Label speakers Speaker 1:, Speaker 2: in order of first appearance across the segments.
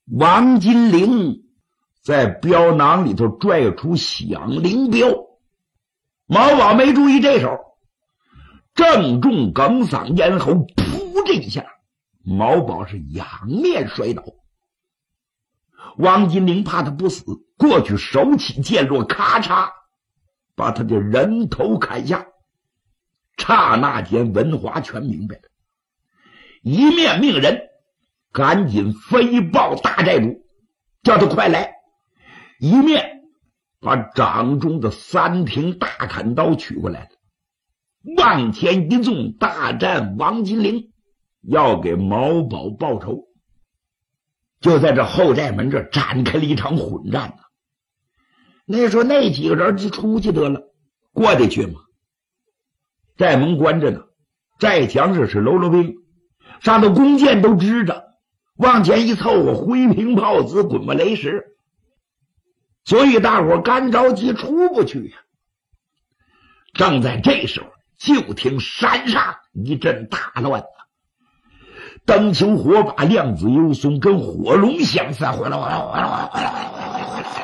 Speaker 1: 王金陵在镖囊里头拽出响铃镖，毛宝没注意这手，正中耿嗓咽喉，噗这一下，毛宝是仰面摔倒。王金陵怕他不死，过去手起剑落，咔嚓把他的人头砍下。刹那间文华全明白了，一面命人赶紧飞报大寨主，叫他快来，一面把掌中的3挺大砍刀取过来了，往前一纵，大战王金陵，要给毛宝报仇。就在这后寨门这展开了一场混战呢。那时候那几个人就出去得了，过得去吗？寨门关着呢，寨墙上是喽啰兵，上头弓箭都支着，往前一凑合，挥平炮子，滚吧雷石，所以大伙干着急出不去呀。正在这时候，就听山上一阵大乱，灯球火把，亮子幽松，跟火龙相散，哗啦哗啦哗啦哗啦哗啦哗啦，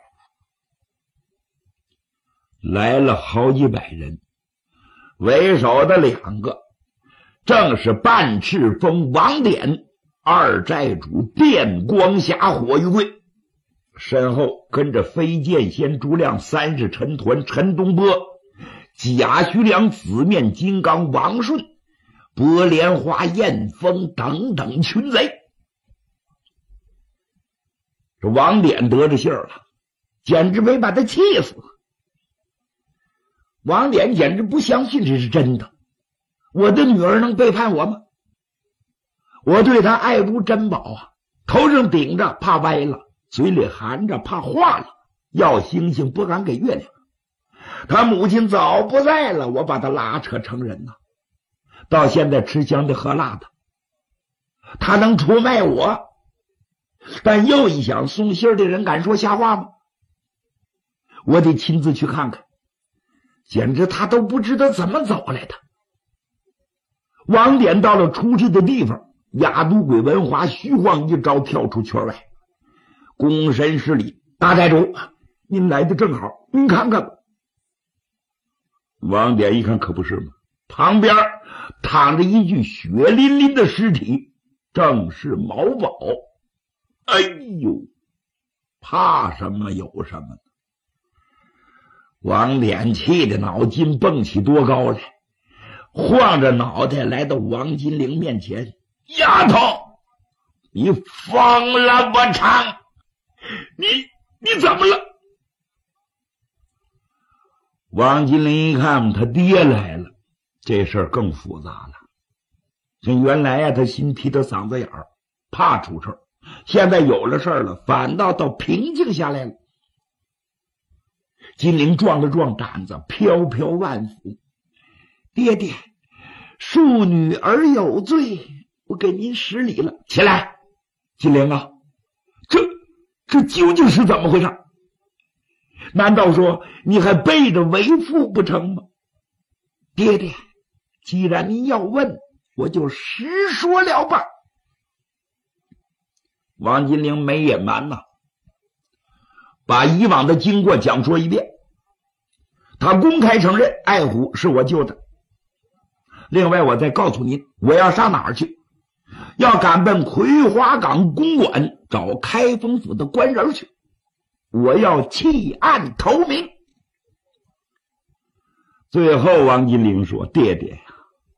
Speaker 1: 来了好几百人，为首的2个正是半赤峰王典、二寨主电光侠火玉贵，身后跟着飞剑仙朱亮、三世陈团陈东波、贾徐良、紫面金刚王顺、博莲花燕峰等等群贼。这王典得着信儿了，简直没把他气死。王典简直不相信这是真的，我的女儿能背叛我吗？我对她爱如珍宝啊，头上顶着怕歪了，嘴里含着怕化了，要星星不敢给月亮。他母亲早不在了，我把他拉扯成人了，到现在吃香的喝辣的，他能出卖我？但又一想，送信的人敢说瞎话吗？我得亲自去看看，简直他都不知道怎么走来的。王典到了出事的地方，哑毒鬼文华虚晃一招，跳出圈外，躬身施礼：“大寨主，您来的正好，您看看吧。”王典一看，可不是吗？旁边躺着一具血淋淋的尸体，正是毛宝。哎呦，怕什么有什么。王典气的脑筋蹦起多高来，晃着脑袋来到王金陵面前：“丫头，你疯了不成？你怎么了？”王金陵一看他爹来了，这事儿更复杂了。像原来啊，他心提到嗓子眼儿，怕出事儿，现在有了事儿了，反倒平静下来了。金陵撞了撞胆子，飘飘万福：“爹爹，恕女儿有罪，我给您施礼了。”起来，金陵啊，这究竟是怎么回事？难道说你还背着为父不成吗？爹爹，既然您要问，我就实说了吧。王金陵没隐瞒呐，把以往的经过讲说一遍。他公开承认爱虎是我救的。另外我再告诉您，我要上哪儿去？要赶奔葵花岗公馆找开封府的官人去，我要弃暗投明。最后王金陵说：“爹爹呀，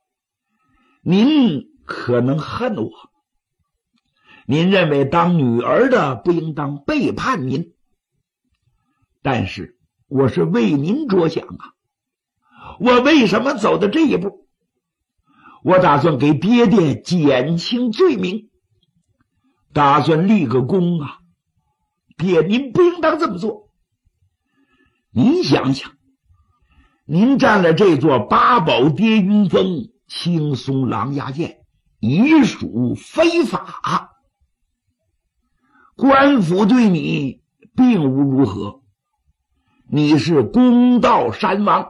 Speaker 1: 您可能恨我，您认为当女儿的不应当背叛您，但是我是为您着想啊，我为什么走到这一步？我打算给爹爹减轻罪名，打算立个功啊。爹，您不应当这么做。您想想，您占了这座八宝跌云峰、青松狼牙涧，已属非法。官府对你并无如何，你是公道山王，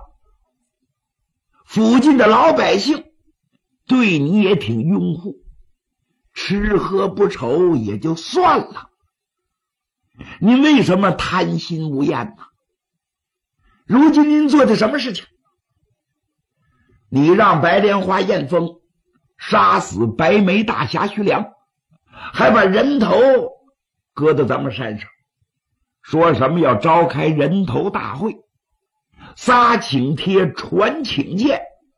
Speaker 1: 附近的老百姓对你也挺拥护， 吃喝不愁也就算了，您为什么贪心无厌呢？如今您做的什么事情？你让白莲花燕凤杀死白眉大侠徐良，还把人头搁到咱们山上，说什么要召开人头大会，撒请帖传请柬。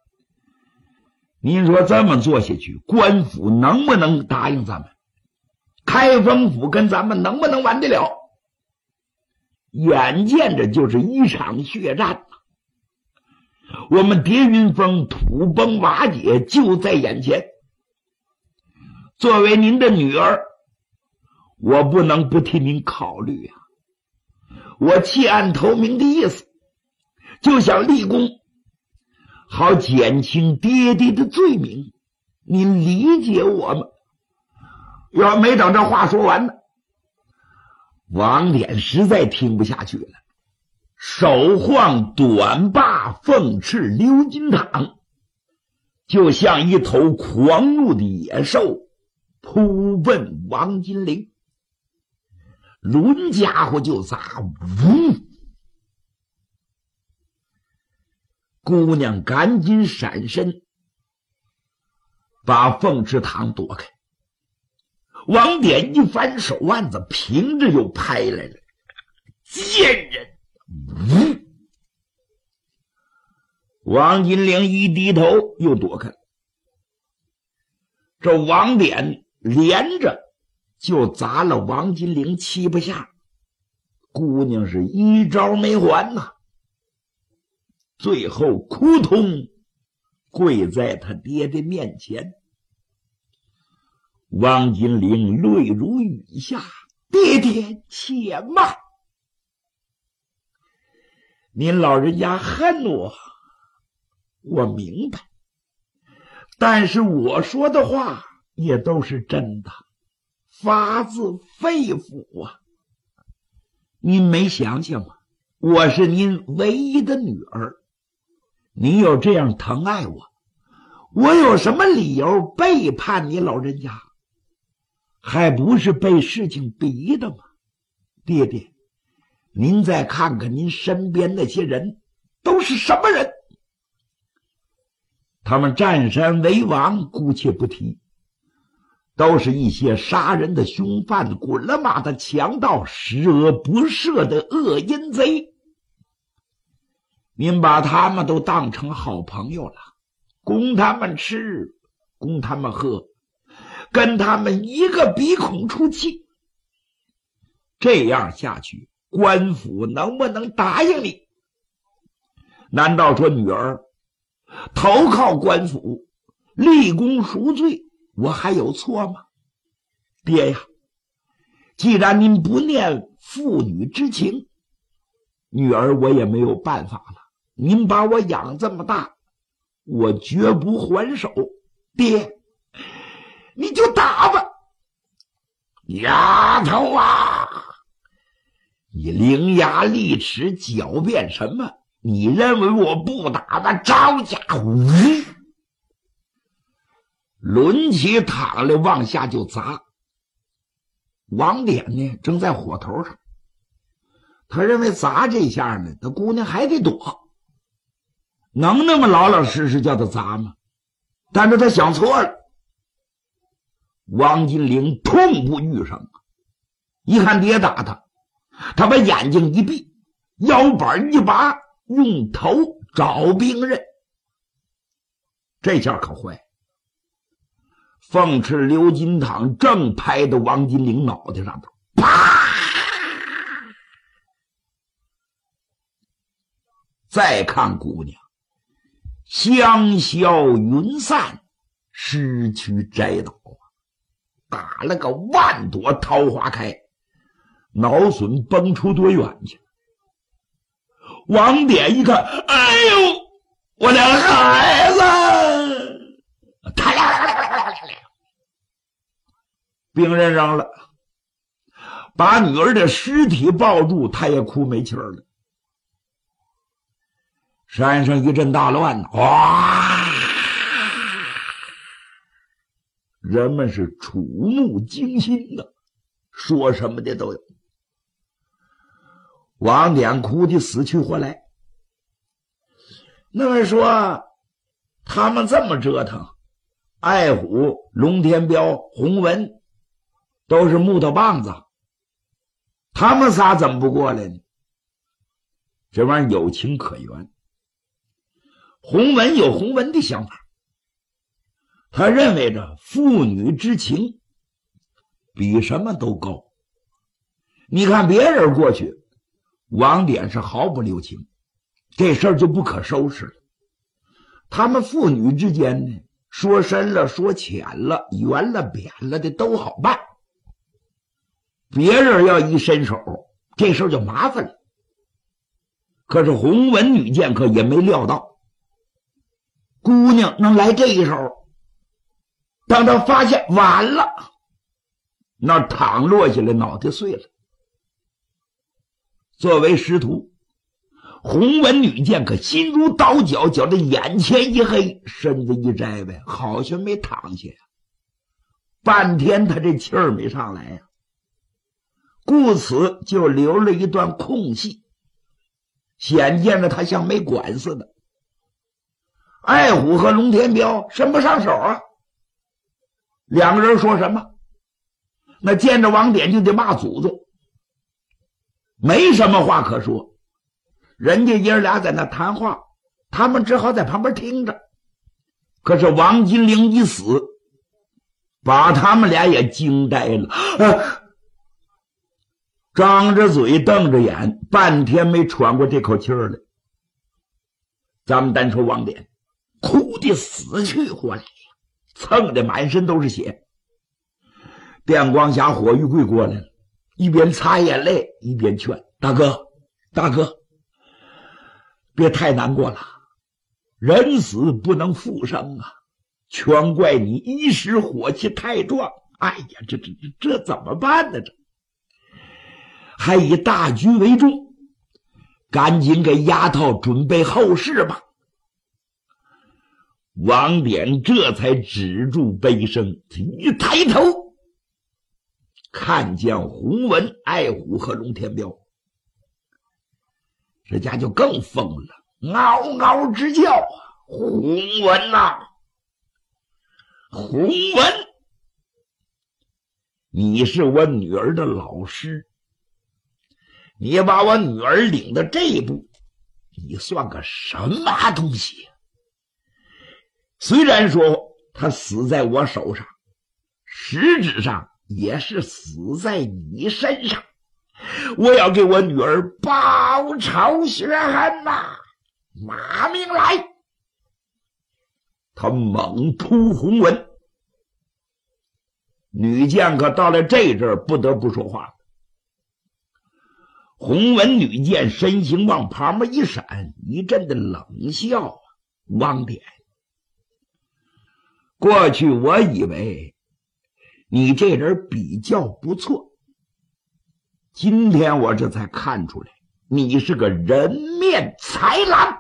Speaker 1: 您说这么做下去，官府能不能答应咱们？开封府跟咱们能不能完得了？眼见着就是一场血战，我们叠云峰土崩瓦解就在眼前。作为您的女儿，我不能不替您考虑啊！我弃暗投明的意思，就想立功，好减轻爹爹的罪名，您理解我吗？要没等这话说完呢，王典实在听不下去了，手晃短把凤翅鎏金镗，就像一头狂怒的野兽扑奔王金陵。抡家伙就砸，呜！姑娘赶紧闪身，把凤翅镗躲开。王典一翻手腕子，平着又拍来了。贱人！呜！王金陵一低头又躲开了。这王典连着就砸了王金陵7、8下，姑娘是一招没还呐，最后扑通跪在他爹的面前。王金陵泪如雨下，爹爹且慢，您老人家恨我，我明白，但是我说的话也都是真的，发自肺腑啊！您没想想吗？我是您唯一的女儿，您又这样疼爱我，我有什么理由背叛你老人家？还不是被事情逼的吗？爹爹，您再看看您身边那些人都是什么人？他们占山为王姑且不提，都是一些杀人的凶犯、滚了马的强盗、十恶不赦的恶阴贼。您把他们都当成好朋友了，供他们吃，供他们喝，跟他们一个鼻孔出气。这样下去，官府能不能答应你？难道说女儿投靠官府，立功赎罪，我还有错吗？爹呀，既然您不念父女之情，女儿我也没有办法了。您把我养这么大，我绝不还手。爹，你就打吧。丫头啊，你伶牙俐齿狡辩什么？你认为我不打吗？招架！抡起镗来往下就砸。王典呢，正在火头上，他认为砸这下呢，他姑娘还得躲，能那么老老实实叫他砸吗？但是他想错了。王金陵痛不欲生，一看爹打他，他把眼睛一闭，腰板一拔，用头找兵刃。这下可坏，凤翅鎏金镗正拍到王金陵脑袋上头，啪！再看姑娘，香消云散，失去摘倒，打了个万朵桃花开，脑笋崩出多远去。王典一看，哎呦，我的孩子！兵刃扔了，把女儿的尸体抱住，他也哭没气儿了。山上一阵大乱，哇！ 人们是触目惊心的，说什么的都有。王典哭得死去活来。那么说他们这么折腾，爱虎、龙天彪、洪文都是木头棒子，他们仨怎么不过来呢？这玩意儿有情可原。洪文有洪文的想法，他认为着父女之情比什么都高。你看别人过去，王典是毫不留情，这事儿就不可收拾了。他们父女之间呢，说深了说浅了，圆了扁了的都好办，别人要一伸手，这事儿就麻烦了。可是洪文女剑客也没料到姑娘能来这一手，当他发现晚了，那躺落下来，脑袋碎了。作为师徒，洪文女剑客心如刀绞，觉得眼前一黑，身子一摘呗，好像没躺下呀。半天他这气儿没上来呀，故此就留了一段空隙，显见着他像没管似的。爱虎和龙天彪伸不上手啊，两个人说什么？那见着王典就得骂祖宗，没什么话可说。人家爷儿俩在那谈话，他们只好在旁边听着。可是王金陵一死，把他们俩也惊呆了，张着嘴瞪着眼，半天没喘过这口气儿来。咱们单说王典，哭得死去活来呀，蹭的满身都是血。电光侠火玉贵过来了，一边擦眼泪一边劝：大哥大哥，别太难过了，人死不能复生啊，全怪你一时火气太壮。哎呀，这怎么办呢？这还以大局为重，赶紧给丫头准备后事吧。王典这才止住悲声，一抬头看见洪文、爱虎和龙天彪，这家就更疯了，嗷嗷直叫：洪文呐，洪文，你是我女儿的老师，你把我女儿领到这一步，你算个什么东西？虽然说他死在我手上，实质上也是死在你身上。我要给我女儿报仇雪恨呐！拿命来！他猛扑洪文。女剑客到了这阵儿不得不说话了。洪文女剑身形往旁边一闪，一阵的冷笑啊！汪典，过去我以为你这人比较不错，今天我这才看出来，你是个人面豺狼，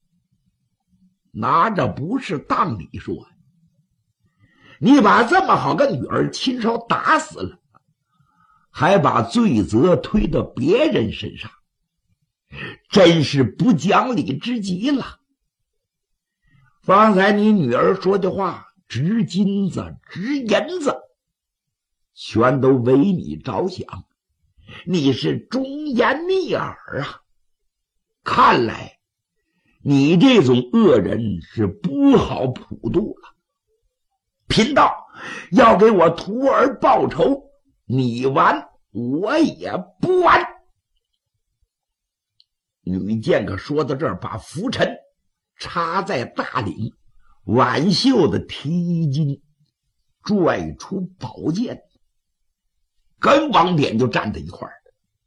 Speaker 1: 拿着不是当理说。你把这么好个女儿亲手打死了，还把罪责推到别人身上，真是不讲理之极了。方才你女儿说的话，值金子值银子，全都为你着想，你是忠言逆耳啊！看来你这种恶人是不好普渡了。贫道要给我徒儿报仇，你完我也不完。女剑客说到这儿，把拂尘插在大领，挽袖的提衣襟，拽出宝剑，跟王典就站在一块儿。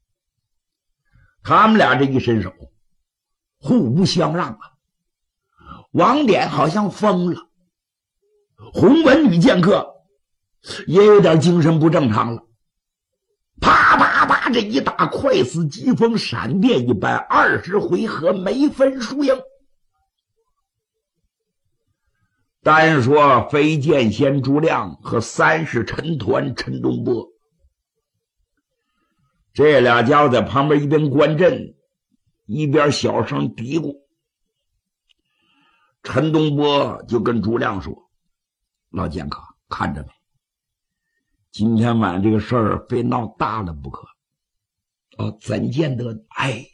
Speaker 1: 他们俩这一伸手，互不相让啊！王典好像疯了，洪文女剑客也有点精神不正常了，啪啪啪，这一打快似疾风闪电一般，20回合没分输赢。 单说飞剑仙朱亮和三世陈团陈东波，这俩家伙在旁边一边观阵一边小声嘀咕。陈东波就跟朱亮说：“老剑客，看着没？今天晚上这个事儿非闹大了不可。哦，怎见得？哎呀，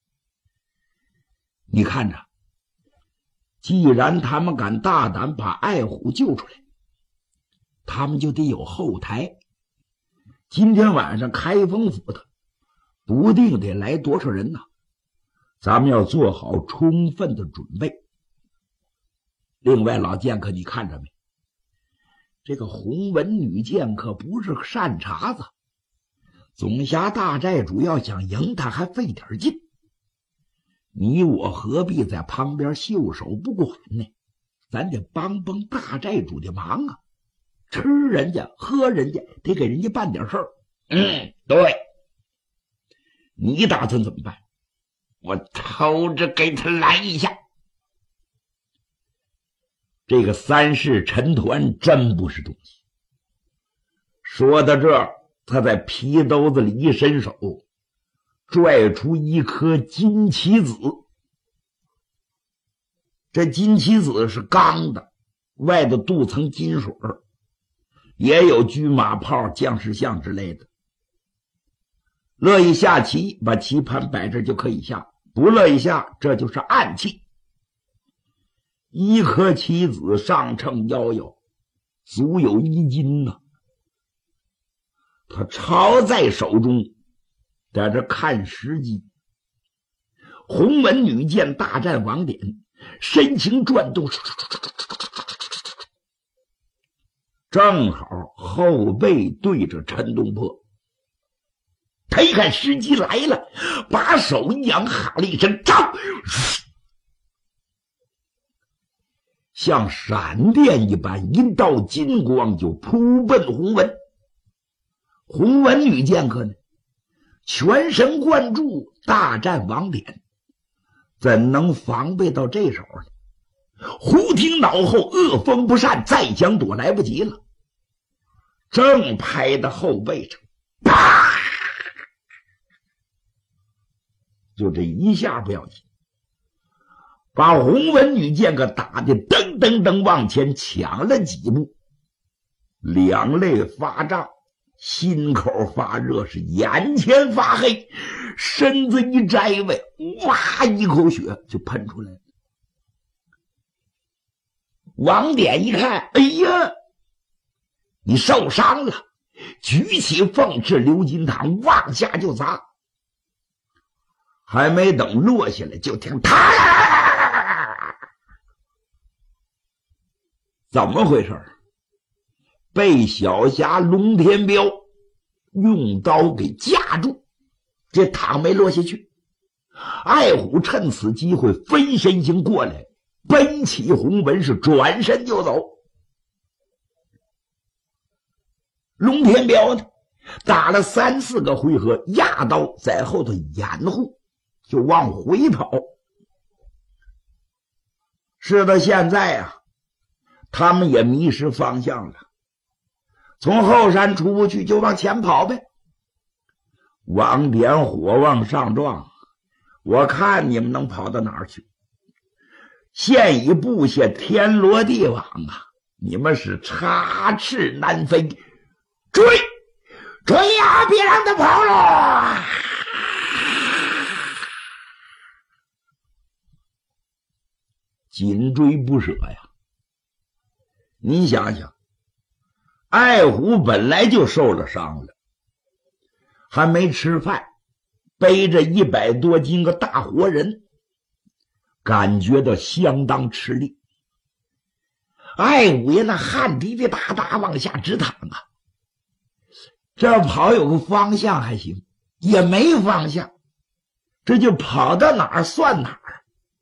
Speaker 1: 你看着，既然他们敢大胆把爱虎救出来，他们就得有后台。今天晚上开封府的不定得来多少人呢？咱们要做好充分的准备。另外，老剑客，你看着没？这个洪文女剑客不是个善茬子，总辖大寨主要想赢他还费点劲，你我何必在旁边袖手不管呢？咱得帮帮大寨主的忙啊！吃人家喝人家，得给人家办点事儿。对，你打算怎么办？我偷着给他来一下。这个三世陈团真不是东西。说到这儿，他在皮兜子里一伸手，拽出一颗金棋子。这金棋子是钢的，外头镀层金水，也有车马炮、将士像之类的。乐意下棋，把棋盘摆这就可以下；不乐意下，这就是暗器。一颗棋子上称夭夭，足有1斤呢。他抄在手中，在这看时机。洪文女见大战王典，身形转动，正好后背对着陈东坡。他一看时机来了，把手一扬，喊了一声：“招！”像闪电一般，一道金光就扑奔洪文。洪文女剑客呢，全神贯注大战王典，怎能防备到这手呢？忽听脑后恶风不善，再想躲来不及了，正拍到后背上，啪！就这一下不要紧，把洪文女剑客打得噔噔噔往前抢了几步，两肋发胀，心口发热，是眼前发黑，身子一摘位，哇，一口血就喷出来了。王典一看，哎呀，你受伤了，举起凤翅鎏金堂往下就砸。还没等落下来，就听啪！怎么回事？被小侠龙天彪用刀给架住，这躺没落下去。爱虎趁此机会分身形过来，奔起洪文，是转身就走。龙天彪呢，打了3、4个回合，压刀在后头掩护，就往回跑。是到现在啊，他们也迷失方向了，从后山出不去，就往前跑呗。王典火往上撞，我看你们能跑到哪儿去？现已布下天罗地网啊，你们是插翅难飞。追呀，别让他跑了！紧追不舍呀！您想想，爱虎本来就受了伤了，还没吃饭，背着100多斤个大活人，感觉到相当吃力。爱虎爷那汗滴滴答答往下直淌啊，这跑有个方向还行，也没方向，这就跑到哪儿算哪儿。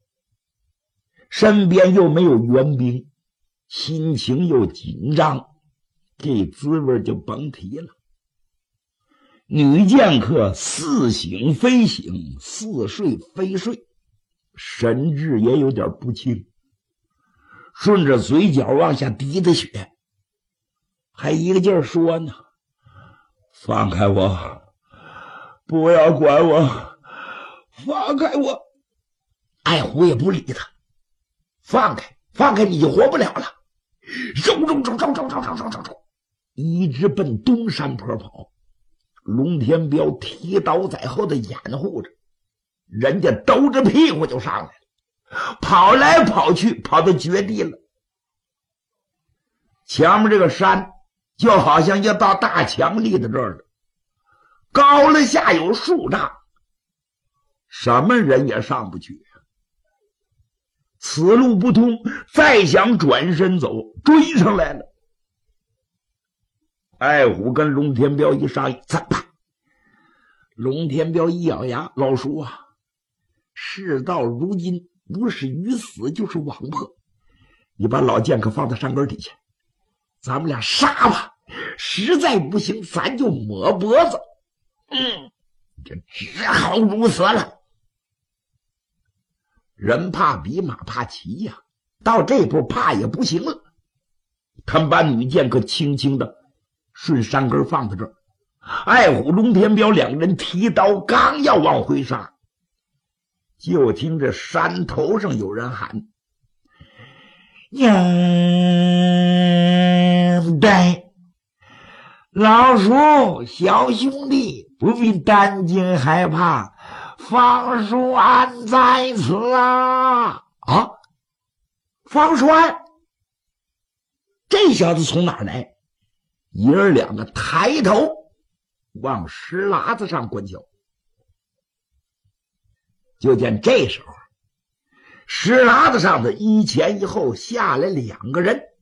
Speaker 1: 身边又没有援兵，心情又紧张，这滋味就甭提了。女剑客似醒非醒，似睡非睡，神志也有点不清。 顺着嘴角往下滴的血，还一个劲儿说呢：“放开我，不要管我，放开我。”爱虎也不理他，放开你就活不了了，一直奔东山坡跑。龙天彪提刀在后头掩护着，人家兜着屁股就上来了，跑来跑去，跑到绝地了。前面这个山就好像要到大墙立在这儿了，高了下有数丈，什么人也上不去。此路不通，再想转身走，追上来了。爱虎跟龙天彪一商议，怎么办？龙天彪一咬牙：“老叔啊，事到如今，不是鱼死就是网破。你把老剑客放在山根底下，咱们俩杀吧。实在不行，咱就抹脖子。这只好如此了。”人怕比马怕骑呀，到这步怕也不行了。他们把女剑客轻轻的顺山根放在这儿，爱虎龙天彪两人提刀刚要往回杀，就听着山头上有人喊：“对，老叔小兄弟不必担惊害怕，方叔安在此啊！”啊，方叔安，这小子从哪儿来？爷儿两个抬头往石喇子上观瞧，就见这时候石喇子上的一前一后下来两个人，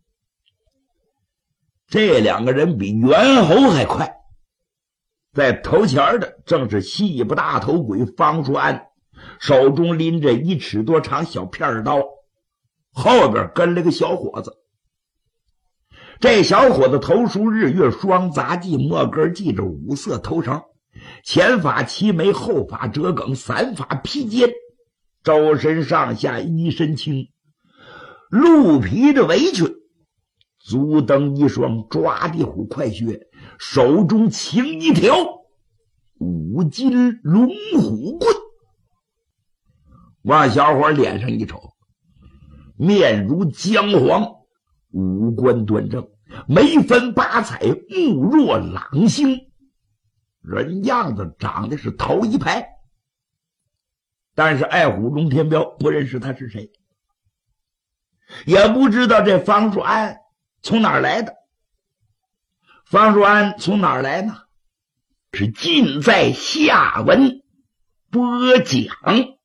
Speaker 1: 这两个人比猿猴还快。在头前的正是细不大头鬼方叔安，手中拎着1尺多长小片刀，后边跟了个小伙子。这小伙子头梳日月双杂髻，末根系着5色头绳，前发齐眉，后发折梗，3发披肩，周身上下一身青，鹿皮的围裙，足蹬一双抓地虎快靴，手中擎一条5金龙虎棍。往小伙脸上一瞅，面如姜黄，五官端正，眉分八彩，目若朗星，人样子长得是头一排。但是爱虎龙天彪不认识他是谁，也不知道这方叔安从哪儿来的。方叔安从哪儿来呢？是尽在下文播讲。